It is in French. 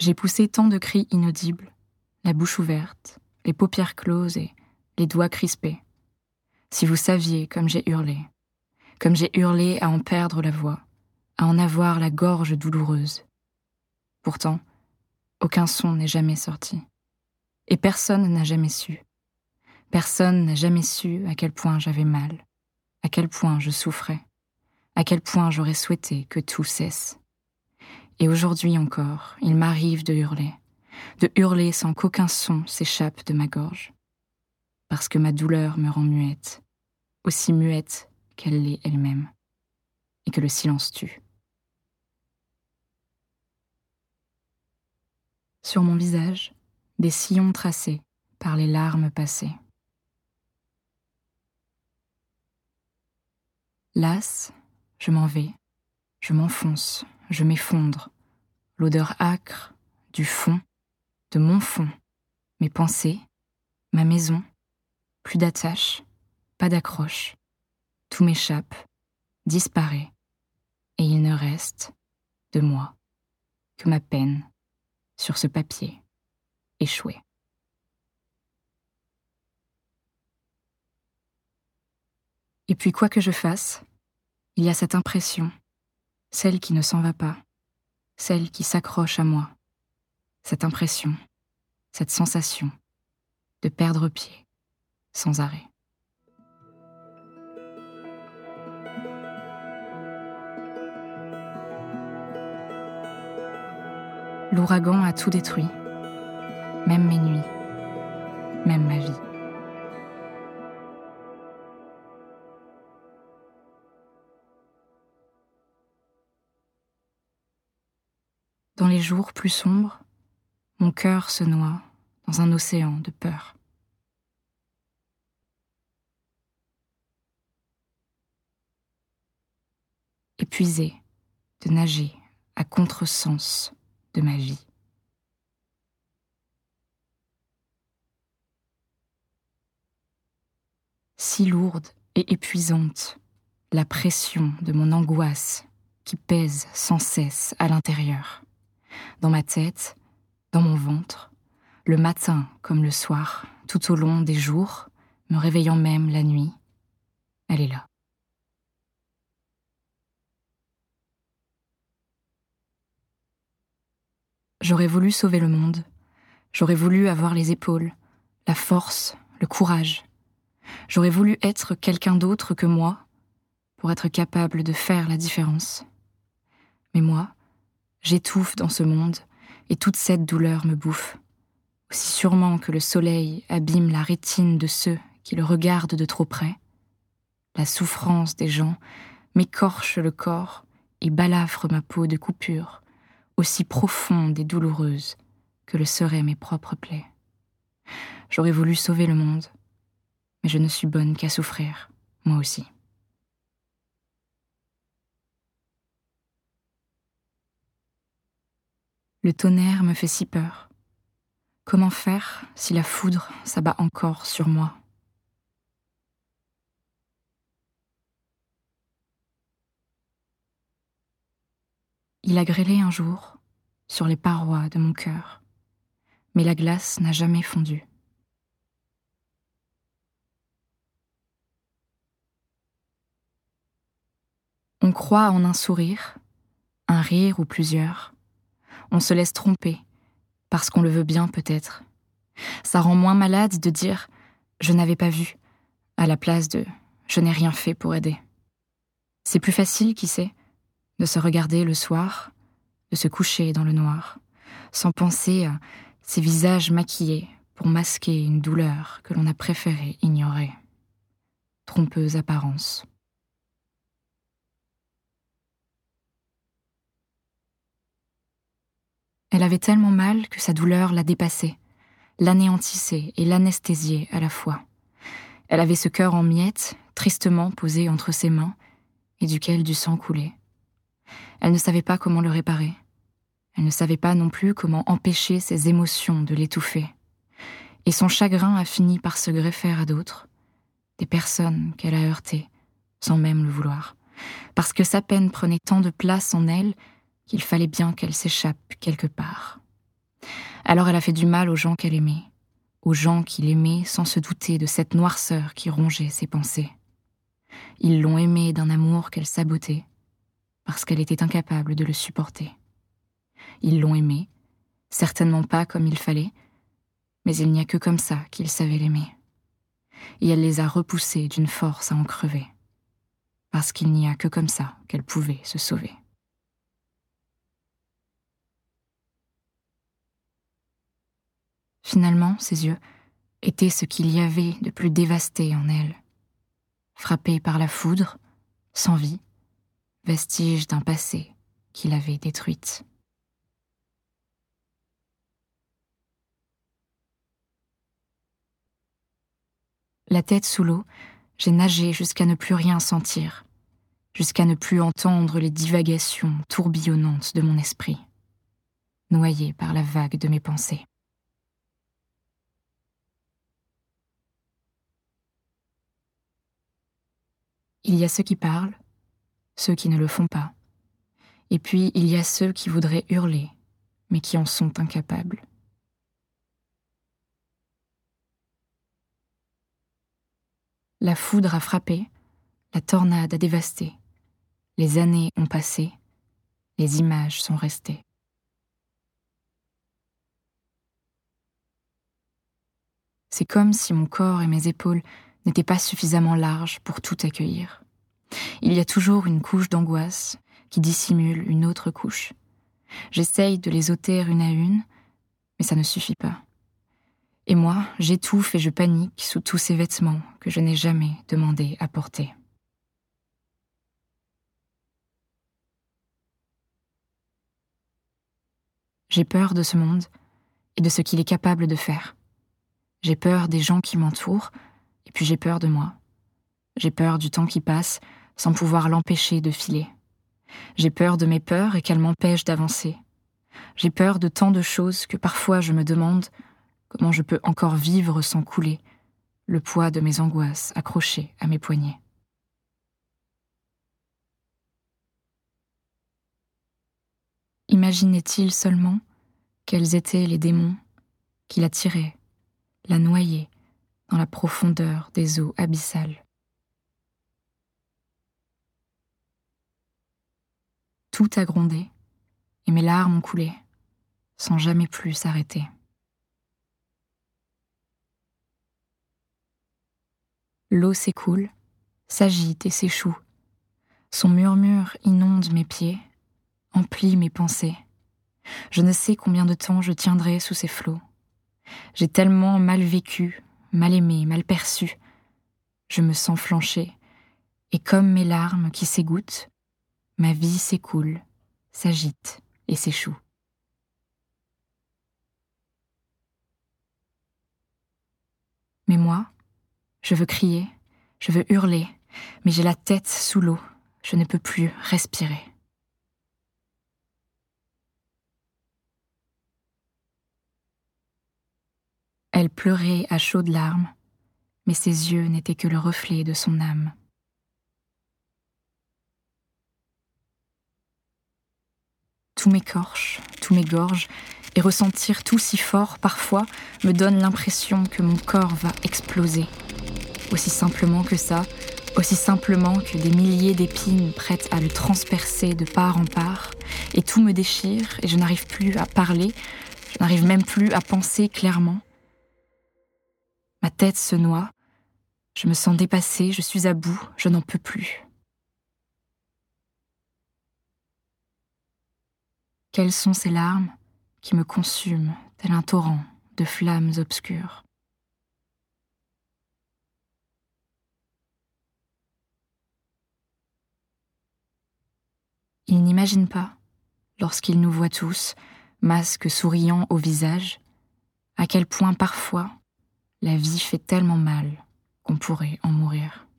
J'ai poussé tant de cris inaudibles, la bouche ouverte, les paupières closes et les doigts crispés. Si vous saviez comme j'ai hurlé à en perdre la voix, à en avoir la gorge douloureuse. Pourtant, aucun son n'est jamais sorti. Et personne n'a jamais su. Personne n'a jamais su à quel point j'avais mal, à quel point je souffrais, à quel point j'aurais souhaité que tout cesse. Et aujourd'hui encore, il m'arrive de hurler sans qu'aucun son s'échappe de ma gorge. Parce que ma douleur me rend muette, aussi muette qu'elle l'est elle-même, et que le silence tue. Sur mon visage, des sillons tracés par les larmes passées. Lasse, je m'en vais, je m'enfonce, je m'effondre. L'odeur âcre, du fond, de mon fond, mes pensées, ma maison, plus d'attache, pas d'accroche. Tout m'échappe, disparaît, et il ne reste, de moi, que ma peine, sur ce papier, échoué. Et puis quoi que je fasse, il y a cette impression, celle qui ne s'en va pas, celle qui s'accroche à moi, cette impression, cette sensation de perdre pied sans arrêt. L'ouragan a tout détruit, même mes nuits, même ma vie. Dans les jours plus sombres, mon cœur se noie dans un océan de peur. Épuisé de nager à contresens de ma vie. Si lourde et épuisante, la pression de mon angoisse qui pèse sans cesse à l'intérieur, dans ma tête, dans mon ventre, le matin comme le soir, tout au long des jours, me réveillant même la nuit, elle est là. J'aurais voulu sauver le monde, j'aurais voulu avoir les épaules, la force, le courage. J'aurais voulu être quelqu'un d'autre que moi, pour être capable de faire la différence. Mais moi, j'étouffe dans ce monde, et toute cette douleur me bouffe. Aussi sûrement que le soleil abîme la rétine de ceux qui le regardent de trop près, la souffrance des gens m'écorche le corps et balafre ma peau de coupures, aussi profondes et douloureuses que le seraient mes propres plaies. J'aurais voulu sauver le monde, mais je ne suis bonne qu'à souffrir, moi aussi. Le tonnerre me fait si peur. Comment faire si la foudre s'abat encore sur moi ? Il a grêlé un jour sur les parois de mon cœur, mais la glace n'a jamais fondu. On croit en un sourire, un rire ou plusieurs. On se laisse tromper, parce qu'on le veut bien peut-être. Ça rend moins malade de dire « je n'avais pas vu » à la place de « je n'ai rien fait pour aider ». C'est plus facile, qui sait, de se regarder le soir, de se coucher dans le noir, sans penser à ces visages maquillés pour masquer une douleur que l'on a préféré ignorer. Trompeuse apparence. Elle avait tellement mal que sa douleur la dépassait, l'anéantissait et l'anesthésiait à la fois. Elle avait ce cœur en miettes, tristement posé entre ses mains, et duquel du sang coulait. Elle ne savait pas comment le réparer. Elle ne savait pas non plus comment empêcher ses émotions de l'étouffer. Et son chagrin a fini par se greffer à d'autres, des personnes qu'elle a heurtées, sans même le vouloir, parce que sa peine prenait tant de place en elle qu'il fallait bien qu'elle s'échappe quelque part. Alors elle a fait du mal aux gens qu'elle aimait, aux gens qui l'aimaient sans se douter de cette noirceur qui rongeait ses pensées. Ils l'ont aimée d'un amour qu'elle sabotait, parce qu'elle était incapable de le supporter. Ils l'ont aimée, certainement pas comme il fallait, mais il n'y a que comme ça qu'ils savaient l'aimer. Et elle les a repoussés d'une force à en crever, parce qu'il n'y a que comme ça qu'elle pouvait se sauver. Finalement, ses yeux étaient ce qu'il y avait de plus dévasté en elle. Frappée par la foudre, sans vie, vestige d'un passé qui l'avait détruite. La tête sous l'eau, j'ai nagé jusqu'à ne plus rien sentir, jusqu'à ne plus entendre les divagations tourbillonnantes de mon esprit, noyée par la vague de mes pensées. Il y a ceux qui parlent, ceux qui ne le font pas, et puis il y a ceux qui voudraient hurler, mais qui en sont incapables. La foudre a frappé, la tornade a dévasté, les années ont passé, les images sont restées. C'est comme si mon corps et mes épaules n'étaient pas suffisamment larges pour tout accueillir. Il y a toujours une couche d'angoisse qui dissimule une autre couche. J'essaye de les ôter une à une, mais ça ne suffit pas. Et moi, j'étouffe et je panique sous tous ces vêtements que je n'ai jamais demandé à porter. J'ai peur de ce monde et de ce qu'il est capable de faire. J'ai peur des gens qui m'entourent, et puis j'ai peur de moi. J'ai peur du temps qui passe sans pouvoir l'empêcher de filer. J'ai peur de mes peurs et qu'elles m'empêchent d'avancer. J'ai peur de tant de choses que parfois je me demande comment je peux encore vivre sans couler, le poids de mes angoisses accrochées à mes poignets. Imaginait-il seulement quels étaient les démons qui la tiraient, la noyaient dans la profondeur des eaux abyssales? Tout a grondé et mes larmes ont coulé, sans jamais plus s'arrêter. L'eau s'écoule, s'agite et s'échoue. Son murmure inonde mes pieds, emplit mes pensées. Je ne sais combien de temps je tiendrai sous ces flots. J'ai tellement mal vécu, mal aimé, mal perçu. Je me sens flancher, et comme mes larmes qui s'égouttent, ma vie s'écoule, s'agite et s'échoue. Mais moi, je veux crier, je veux hurler, mais j'ai la tête sous l'eau, je ne peux plus respirer. Elle pleurait à chaudes larmes, mais ses yeux n'étaient que le reflet de son âme. Tout m'écorche, tout m'égorge, et ressentir tout si fort, parfois, me donne l'impression que mon corps va exploser. Aussi simplement que ça, aussi simplement que des milliers d'épines prêtes à le transpercer de part en part, et tout me déchire, et je n'arrive plus à parler, je n'arrive même plus à penser clairement. Ma tête se noie, je me sens dépassée, je suis à bout, je n'en peux plus. Quelles sont ces larmes qui me consument tel un torrent de flammes obscures? Il n'imagine pas, lorsqu'il nous voit tous, masques souriants au visage, à quel point parfois la vie fait tellement mal qu'on pourrait en mourir.